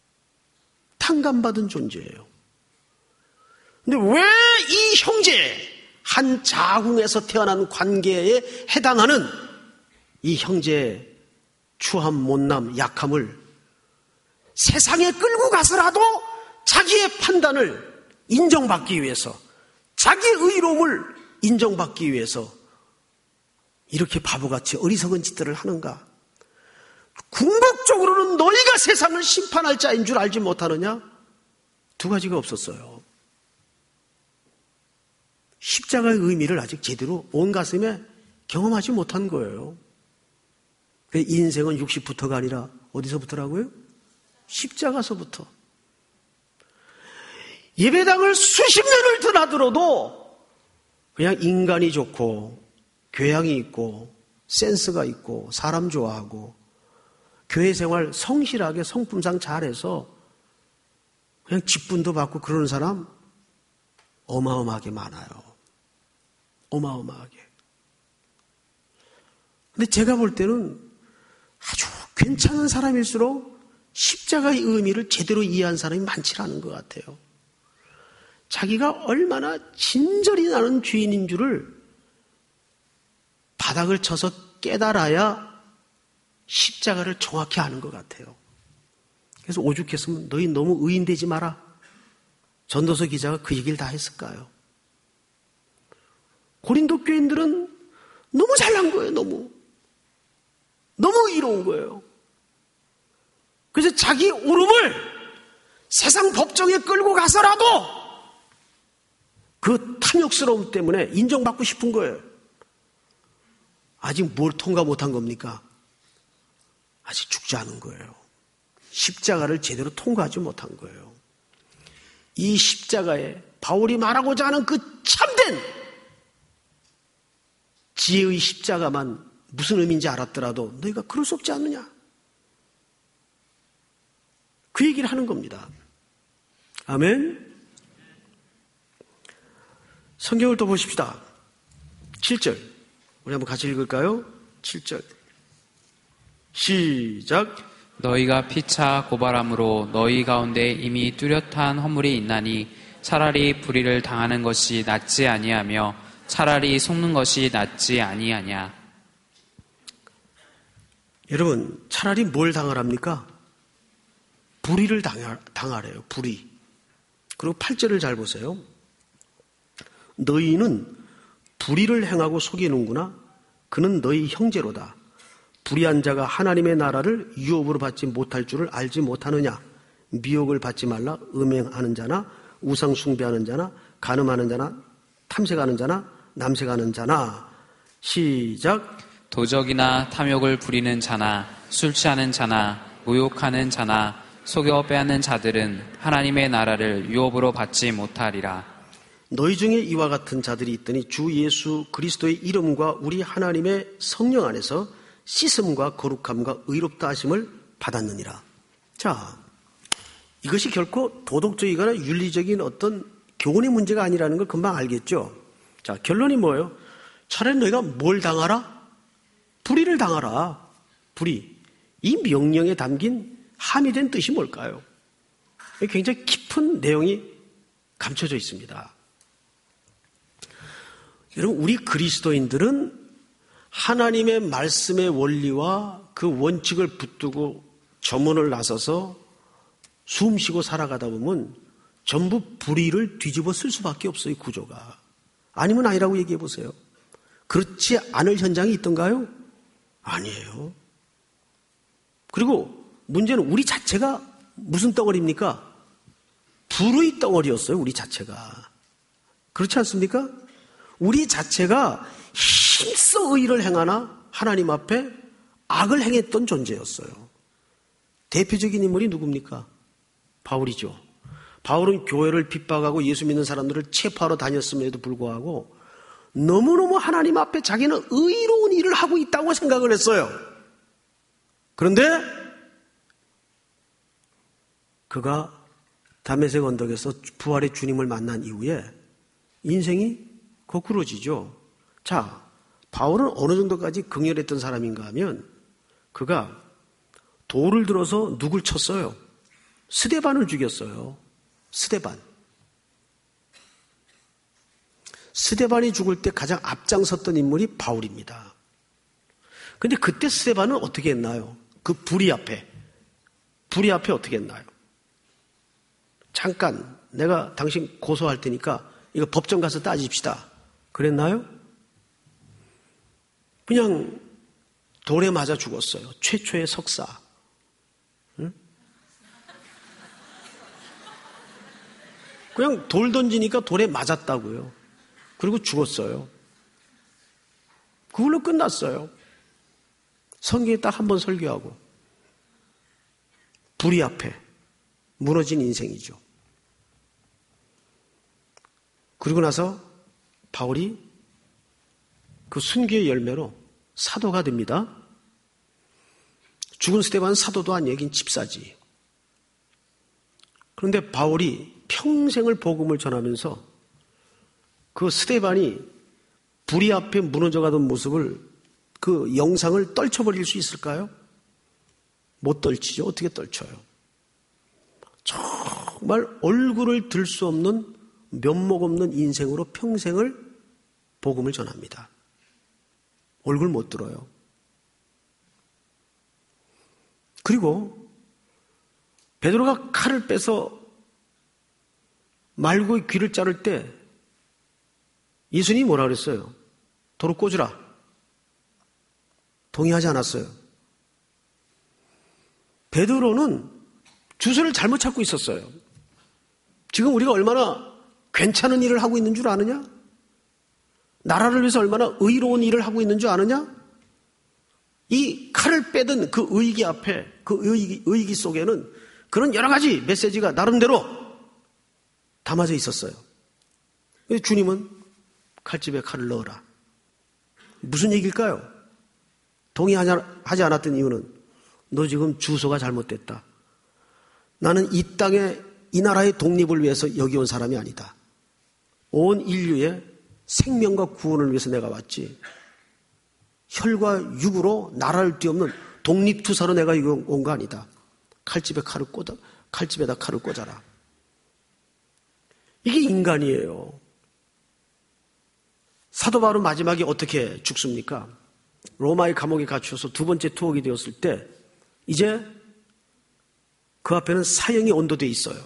탕감받은 존재예요. 근데 왜 이 형제, 한 자궁에서 태어난 관계에 해당하는 이 형제의 추함, 못남, 약함을 세상에 끌고 가서라도 자기의 판단을 인정받기 위해서, 자기의 의로움을 인정받기 위해서 이렇게 바보같이 어리석은 짓들을 하는가? 궁극적으로는 너희가 세상을 심판할 자인 줄 알지 못하느냐? 두 가지가 없었어요. 십자가의 의미를 아직 제대로 온 가슴에 경험하지 못한 거예요. 인생은 육십부터가 아니라 어디서부터라고요? 십자가서부터. 예배당을 수십 년을 드나들어도 그냥 인간이 좋고 교양이 있고 센스가 있고 사람 좋아하고 교회 생활 성실하게 성품상 잘해서 그냥 직분도 받고 그러는 사람 어마어마하게 많아요. 어마어마하게. 근데 제가 볼 때는 아주 괜찮은 사람일수록 십자가의 의미를 제대로 이해한 사람이 많지 않은 것 같아요. 자기가 얼마나 진절이 나는 죄인인 줄을 바닥을 쳐서 깨달아야 십자가를 정확히 아는 것 같아요. 그래서 오죽했으면 너희 너무 의인되지 마라. 전도서 기자가 그 얘기를 다 했을까요? 고린도 교인들은 너무 잘난 거예요. 너무. 너무 의로운 거예요. 그래서 자기 오름을 세상 법정에 끌고 가서라도 그 탐욕스러움 때문에 인정받고 싶은 거예요. 아직 뭘 통과 못한 겁니까? 아직 죽지 않은 거예요. 십자가를 제대로 통과하지 못한 거예요. 이 십자가에 바울이 말하고자 하는 그 참된 지혜의 십자가만 무슨 의미인지 알았더라도 너희가 그럴 수 없지 않느냐? 그 얘기를 하는 겁니다. 아멘. 성경을 또 보십시다. 칠 절. 우리 한번 같이 읽을까요? 칠 절. 시작. 너희가 피차 고발함으로 너희 가운데 이미 뚜렷한 허물이 있나니 차라리 불의를 당하는 것이 낫지 아니하며 차라리 속는 것이 낫지 아니하냐. 여러분, 차라리 뭘 당하랍니까? 불의를 당하, 당하래요. 불의. 그리고 팔 절을 잘 보세요. 너희는 불의를 행하고 속이는구나. 그는 너희 형제로다. 불의한 자가 하나님의 나라를 유업으로 받지 못할 줄을 알지 못하느냐. 미혹을 받지 말라. 음행하는 자나 우상 숭배하는 자나 간음하는 자나 탐색하는 자나 남색하는 자나. 시작. 도적이나 탐욕을 부리는 자나 술 취하는 자나 모욕하는 자나 속여 빼앗는 자들은 하나님의 나라를 유업으로 받지 못하리라. 너희 중에 이와 같은 자들이 있더니 주 예수 그리스도의 이름과 우리 하나님의 성령 안에서 씻음과 거룩함과 의롭다 하심을 받았느니라. 자, 이것이 결코 도덕적이거나 윤리적인 어떤 교훈의 문제가 아니라는 걸 금방 알겠죠. 자, 결론이 뭐예요? 차라리 너희가 뭘 당하라? 불의를 당하라. 불의. 이 명령에 담긴 함의된 뜻이 뭘까요? 굉장히 깊은 내용이 감춰져 있습니다. 여러분, 우리 그리스도인들은 하나님의 말씀의 원리와 그 원칙을 붙들고 점원을 나서서 숨쉬고 살아가다 보면 전부 불의를 뒤집어 쓸 수밖에 없어요, 구조가. 아니면 아니라고 얘기해 보세요. 그렇지 않을 현장이 있던가요? 아니에요. 그리고 문제는 우리 자체가 무슨 덩어리입니까? 불의 덩어리였어요, 우리 자체가. 그렇지 않습니까? 우리 자체가 힘써 의를 행하나 하나님 앞에 악을 행했던 존재였어요. 대표적인 인물이 누굽니까? 바울이죠. 바울은 교회를 핍박하고 예수 믿는 사람들을 체포하러 다녔음에도 불구하고 너무너무 하나님 앞에 자기는 의로운 일을 하고 있다고 생각을 했어요. 그런데 그가 다메섹 언덕에서 부활의 주님을 만난 이후에 인생이 거꾸로지죠. 자, 바울은 어느 정도까지 긍휼했던 사람인가 하면 그가 돌을 들어서 누굴 쳤어요? 스데반을 죽였어요. 스데반. 스데반이 죽을 때 가장 앞장섰던 인물이 바울입니다. 그런데 그때 스데반은 어떻게 했나요? 그 불의 앞에. 불의 앞에 어떻게 했나요? 잠깐 내가 당신 고소할 테니까 이거 법정 가서 따집시다. 그랬나요? 그냥 돌에 맞아 죽었어요. 최초의 석사. 응? 그냥 돌 던지니까 돌에 맞았다고요. 그리고 죽었어요. 그걸로 끝났어요. 성경에 딱 한 번 설교하고 불의 앞에 무너진 인생이죠. 그리고 나서 바울이 그 순교의 열매로 사도가 됩니다. 죽은 스데반은 사도도 아니에요. 여긴 집사지. 그런데 바울이 평생을 복음을 전하면서 그 스데반이 불의 앞에 무너져가던 모습을 그 영상을 떨쳐버릴 수 있을까요? 못 떨치죠. 어떻게 떨쳐요? 정말 얼굴을 들 수 없는 면목 없는 인생으로 평생을 복음을 전합니다. 얼굴 못 들어요. 그리고 베드로가 칼을 빼서 말고의 귀를 자를 때 예수님이 뭐라 그랬어요? 도로 꽂으라. 동의하지 않았어요. 베드로는 주소를 잘못 찾고 있었어요. 지금 우리가 얼마나 괜찮은 일을 하고 있는 줄 아느냐? 나라를 위해서 얼마나 의로운 일을 하고 있는 줄 아느냐? 이 칼을 빼든 그 의기 앞에, 그 의기, 의기 속에는 그런 여러 가지 메시지가 나름대로 담아져 있었어요. 주님은 칼집에 칼을 넣어라. 무슨 얘기일까요? 동의하지 않았던 이유는 너 지금 주소가 잘못됐다. 나는 이 땅에 이 나라의 독립을 위해서 여기 온 사람이 아니다. 온 인류의 생명과 구원을 위해서 내가 왔지. 혈과 육으로 나라를 뒤엎는 독립투사로 내가 여기 온 거 아니다. 칼집에 칼을 꽂아, 칼집에다 칼을 꽂아라. 이게 인간이에요. 사도 바울은 마지막에 어떻게 죽습니까? 로마의 감옥에 갇혀서 두 번째 투옥이 되었을 때 이제 그 앞에는 사형이 언도되어 있어요.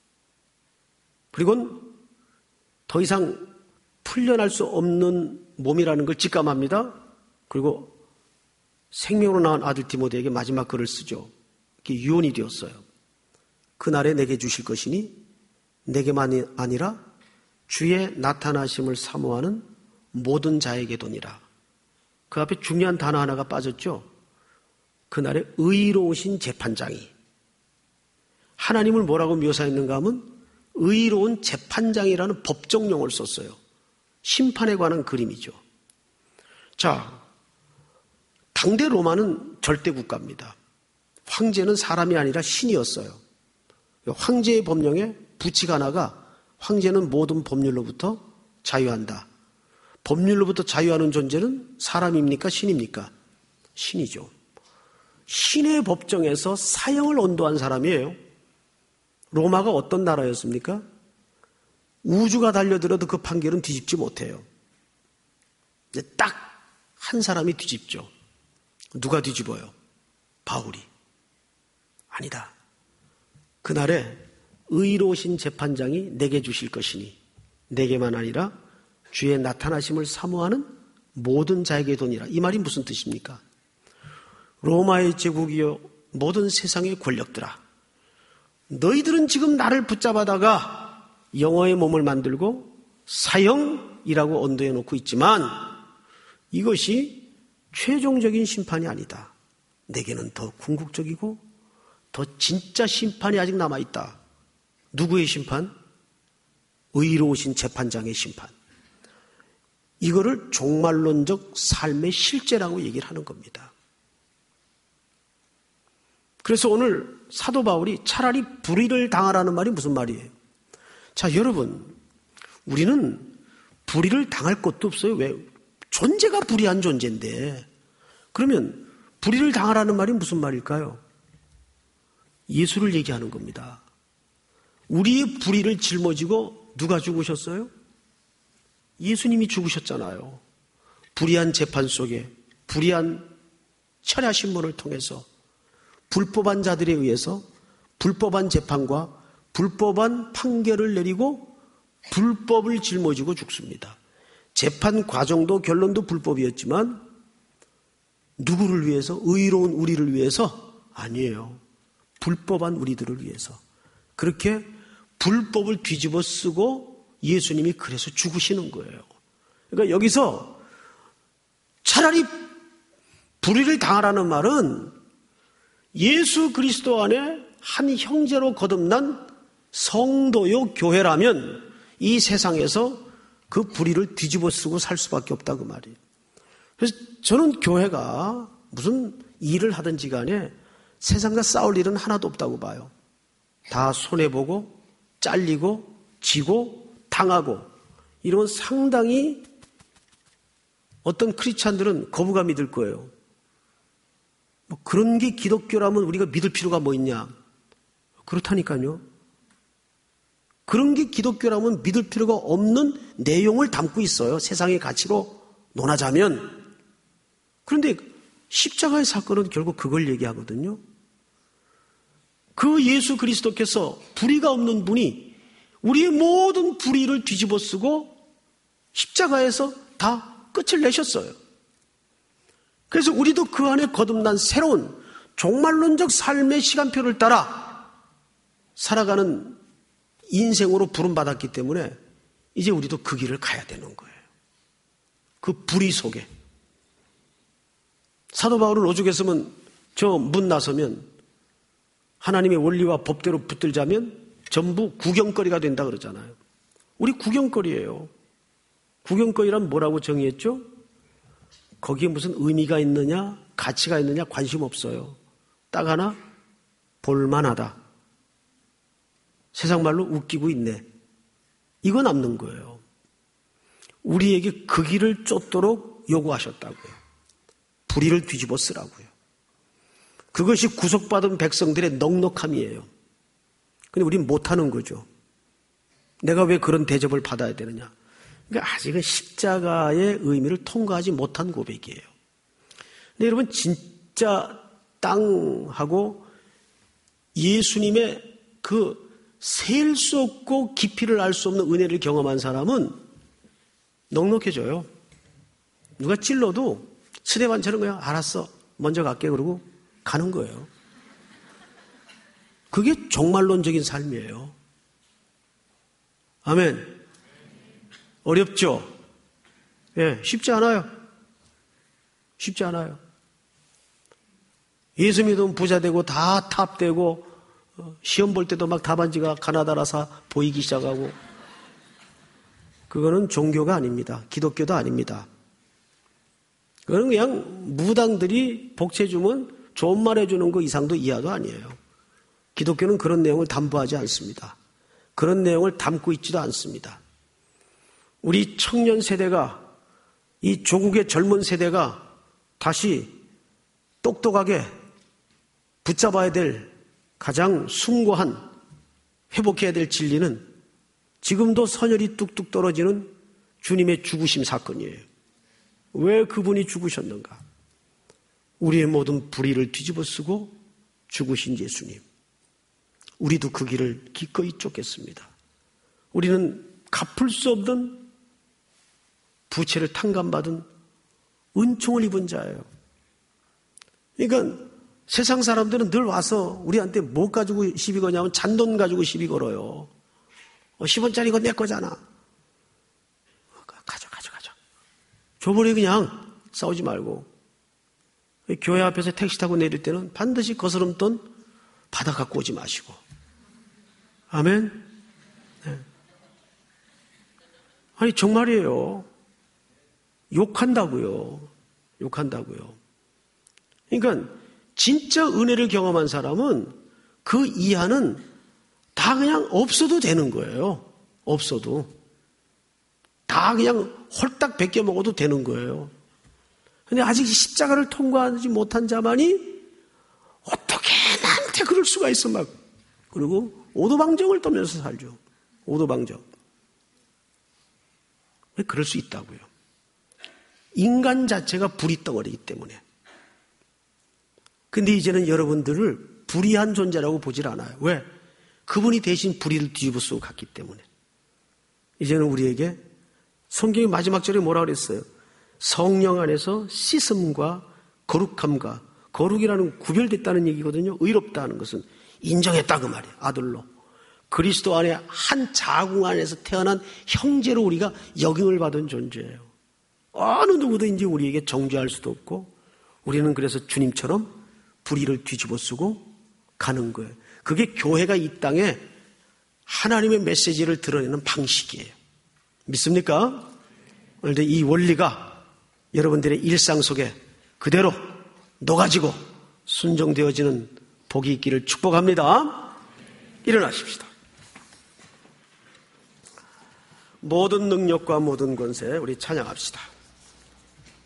그리고는 더 이상 풀려날 수 없는 몸이라는 걸 직감합니다. 그리고 생명으로 낳은 아들 디모데에게 마지막 글을 쓰죠. 그게 유언이 되었어요. 그날에 내게 주실 것이니 내게만이 아니라 주의 나타나심을 사모하는 모든 자에게도니라. 그 앞에 중요한 단어 하나가 빠졌죠. 그날에 의로우신 재판장이. 하나님을 뭐라고 묘사했는가 하면 의로운 재판장이라는 법정용어를 썼어요. 심판에 관한 그림이죠. 자, 당대 로마는 절대 국가입니다. 황제는 사람이 아니라 신이었어요. 황제의 법령에 부칙 하나가 황제는 모든 법률로부터 자유한다. 법률로부터 자유하는 존재는 사람입니까? 신입니까? 신이죠. 신의 법정에서 사형을 언도한 사람이에요. 로마가 어떤 나라였습니까? 우주가 달려들어도 그 판결은 뒤집지 못해요. 딱 한 사람이 뒤집죠. 누가 뒤집어요? 바울이. 아니다. 그날에 의로우신 재판장이 내게 주실 것이니 내게만 아니라 주의 나타나심을 사모하는 모든 자에게 도니라. 이 말이 무슨 뜻입니까? 로마의 제국이여 모든 세상의 권력들아, 너희들은 지금 나를 붙잡아다가 영어의 몸을 만들고 사형이라고 언도해 놓고 있지만 이것이 최종적인 심판이 아니다. 내게는 더 궁극적이고 더 진짜 심판이 아직 남아있다. 누구의 심판? 의로우신 재판장의 심판. 이거를 종말론적 삶의 실제라고 얘기를 하는 겁니다. 그래서 오늘 사도 바울이 차라리 불의를 당하라는 말이 무슨 말이에요? 자, 여러분, 우리는 불의를 당할 것도 없어요. 왜? 존재가 불의한 존재인데. 그러면 불의를 당하라는 말이 무슨 말일까요? 예수를 얘기하는 겁니다. 우리의 불의를 짊어지고 누가 죽으셨어요? 예수님이 죽으셨잖아요. 불의한 재판 속에 불의한 철야신문을 통해서 불법한 자들에 의해서 불법한 재판과 불법한 판결을 내리고 불법을 짊어지고 죽습니다. 재판 과정도 결론도 불법이었지만 누구를 위해서? 의로운 우리를 위해서? 아니에요. 불법한 우리들을 위해서. 그렇게 불법을 뒤집어 쓰고 예수님이 그래서 죽으시는 거예요. 그러니까 여기서 차라리 불의를 당하라는 말은 예수 그리스도 안에 한 형제로 거듭난 성도요 교회라면 이 세상에서 그 불의를 뒤집어 쓰고 살 수밖에 없다 그 말이에요. 그래서 저는 교회가 무슨 일을 하든지 간에 세상과 싸울 일은 하나도 없다고 봐요. 다 손해보고 잘리고 지고 당하고 이런 상당히 어떤 크리스찬들은 거부감이 들 거예요. 뭐 그런 게 기독교라면 우리가 믿을 필요가 뭐 있냐? 그렇다니까요. 그런 게 기독교라면 믿을 필요가 없는 내용을 담고 있어요. 세상의 가치로 논하자면. 그런데 십자가의 사건은 결국 그걸 얘기하거든요. 그 예수 그리스도께서 불의가 없는 분이 우리의 모든 불의를 뒤집어 쓰고 십자가에서 다 끝을 내셨어요. 그래서 우리도 그 안에 거듭난 새로운 종말론적 삶의 시간표를 따라 살아가는 인생으로 부름받았기 때문에 이제 우리도 그 길을 가야 되는 거예요. 그 불의 속에. 사도 바울은 오죽했으면 저 문 나서면 하나님의 원리와 법대로 붙들자면 전부 구경거리가 된다 그러잖아요. 우리 구경거리예요. 구경거리란 뭐라고 정의했죠? 거기에 무슨 의미가 있느냐, 가치가 있느냐 관심 없어요. 딱 하나 볼만하다. 세상 말로 웃기고 있네. 이거 남는 거예요. 우리에게 그 길을 쫓도록 요구하셨다고요. 불의를 뒤집어 쓰라고요. 그것이 구속받은 백성들의 넉넉함이에요. 근데 우린 못하는 거죠. 내가 왜 그런 대접을 받아야 되느냐. 그러니까 아직은 십자가의 의미를 통과하지 못한 고백이에요. 근데 여러분 진짜 땅하고 예수님의 그 셀 수 없고 깊이를 알 수 없는 은혜를 경험한 사람은 넉넉해져요. 누가 찔러도 스데반처럼 그냥 알았어 먼저 갈게 그러고 가는 거예요. 그게 종말론적인 삶이에요. 아멘. 어렵죠? 예, 쉽지 않아요. 쉽지 않아요. 예수 믿으면 부자 되고 다 탑되고 시험 볼 때도 막 답안지가 가나다라사 보이기 시작하고 그거는 종교가 아닙니다. 기독교도 아닙니다. 그거는 그냥 무당들이 복채 주면 좋은 말 해주는 거 이상도 이하도 아니에요. 기독교는 그런 내용을 담보하지 않습니다. 그런 내용을 담고 있지도 않습니다. 우리 청년 세대가 이 조국의 젊은 세대가 다시 똑똑하게 붙잡아야 될 가장 숭고한 회복해야 될 진리는 지금도 선혈이 뚝뚝 떨어지는 주님의 죽으심 사건이에요. 왜 그분이 죽으셨는가? 우리의 모든 불의를 뒤집어 쓰고 죽으신 예수님. 우리도 그 길을 기꺼이 쫓겠습니다. 우리는 갚을 수 없는 부채를 탕감받은 은총을 입은 자예요. 그러니까 세상 사람들은 늘 와서 우리한테 뭐 가지고 시비 거냐면 잔돈 가지고 시비 걸어요. 어, 십 원짜리 이거 내 거잖아. 가져 가져 가져. 줘버려 그냥. 싸우지 말고. 교회 앞에서 택시 타고 내릴 때는 반드시 거스름돈 받아 갖고 오지 마시고. 아멘. 네. 아니 정말이에요. 욕한다고요. 욕한다고요. 그러니까 진짜 은혜를 경험한 사람은 그 이하는 다 그냥 없어도 되는 거예요. 없어도. 다 그냥 홀딱 베껴 먹어도 되는 거예요. 근데 아직 십자가를 통과하지 못한 자만이 어떻게 나한테 그럴 수가 있어 막. 그리고 오도방정을 떠면서 살죠. 오도방정. 왜 그럴 수 있다고요? 인간 자체가 불이 덩어리이기 때문에. 근데 이제는 여러분들을 불의한 존재라고 보질 않아요. 왜? 그분이 대신 불의를 뒤집어 쓰고 갔기 때문에. 이제는 우리에게 성경의 마지막 절에 뭐라 그랬어요? 성령 안에서 씻음과 거룩함과 거룩이라는 구별됐다는 얘기거든요. 의롭다는 것은 인정했다 그 말이에요. 아들로. 그리스도 안에 한 자궁 안에서 태어난 형제로 우리가 역임을 받은 존재예요. 어느 누구도 이제 우리에게 정죄할 수도 없고 우리는 그래서 주님처럼 불의를 뒤집어 쓰고 가는 거예요. 그게 교회가 이 땅에 하나님의 메시지를 드러내는 방식이에요. 믿습니까? 그런데 이 원리가 여러분들의 일상 속에 그대로 녹아지고 순종되어지는 복이 있기를 축복합니다. 일어나십시다. 모든 능력과 모든 권세 우리 찬양합시다.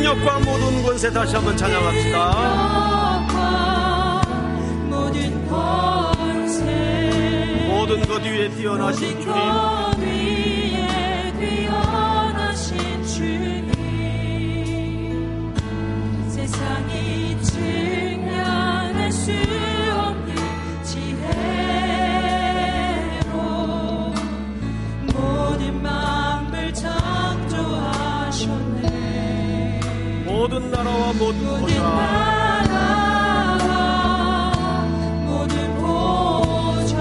능력과 모든 권세 다시 한번 찬양합시다. 모든 권세 모든 것 위에 뛰어나신 주님, 위에 뛰어나신 주님, 세상이 증량할 수 없는 지혜로 모든 만물 창조하셨네. 모든 나라와 모든 모든 보좌, 나라와 모든 보좌,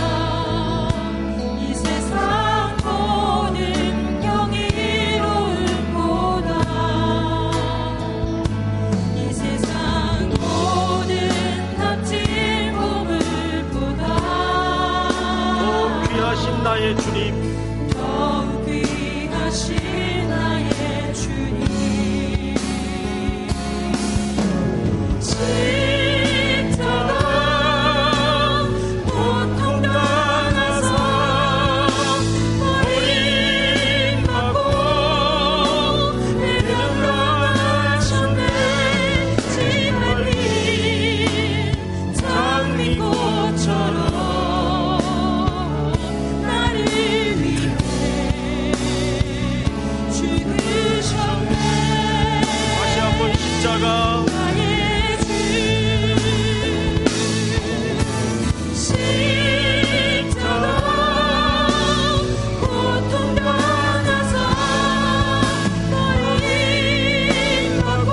이 세상 모든 경이로움보다, 이 세상 모든 값진 보물보다 더욱 귀하신 나의 주님, 더욱 귀하신 나의 주님, 십자가 고통 당하사 버림받고 내려가셨네. 지말린 장미꽃처럼 나를 위해 죽으셨네. 다시 한번 십자가 나의 주 십자가 고통 당하사 버림받고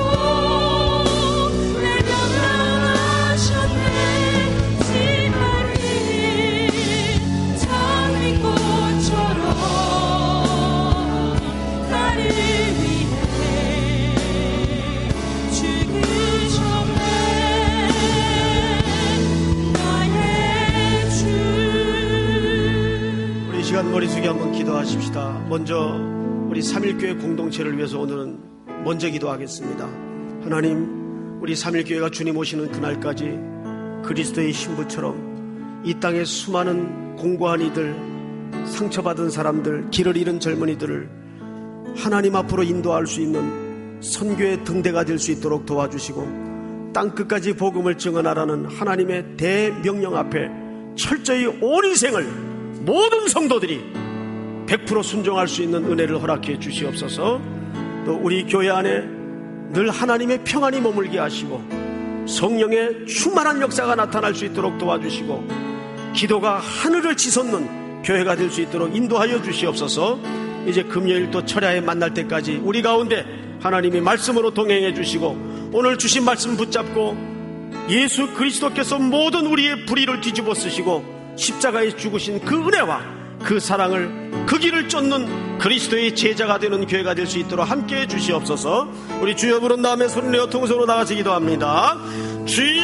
내려가셨네. 지말린 장미꽃처럼 나를 위해 죽으셨네. 나의 주. 우리 이 시간 머리 숙여 한번 기도하십시다. 먼저 우리 삼일교회 공동체를 위해서 오늘은 먼저 기도하겠습니다. 하나님, 우리 삼일교회가 주님 오시는 그날까지 그리스도의 신부처럼 이 땅의 수많은 공고한 이들, 상처받은 사람들, 길을 잃은 젊은이들을 하나님 앞으로 인도할 수 있는 선교의 등대가 될 수 있도록 도와주시고, 땅끝까지 복음을 증언하라는 하나님의 대명령 앞에 철저히 온 인생을 모든 성도들이 백 퍼센트 순종할 수 있는 은혜를 허락해 주시옵소서. 또 우리 교회 안에 늘 하나님의 평안이 머물게 하시고 성령의 충만한 역사가 나타날 수 있도록 도와주시고, 기도가 하늘을 치솟는 교회가 될 수 있도록 인도하여 주시옵소서. 이제 금요일 또 철야에 만날 때까지 우리 가운데 하나님이 말씀으로 동행해 주시고, 오늘 주신 말씀 붙잡고 예수 그리스도께서 모든 우리의 불의를 뒤집어 쓰시고 십자가에 죽으신 그 은혜와 그 사랑을, 그 길을 쫓는 그리스도의 제자가 되는 교회가 될 수 있도록 함께해 주시옵소서. 우리 주여 부른 다음에 손을 내어 통성으로 나가서 기도합니다. 주여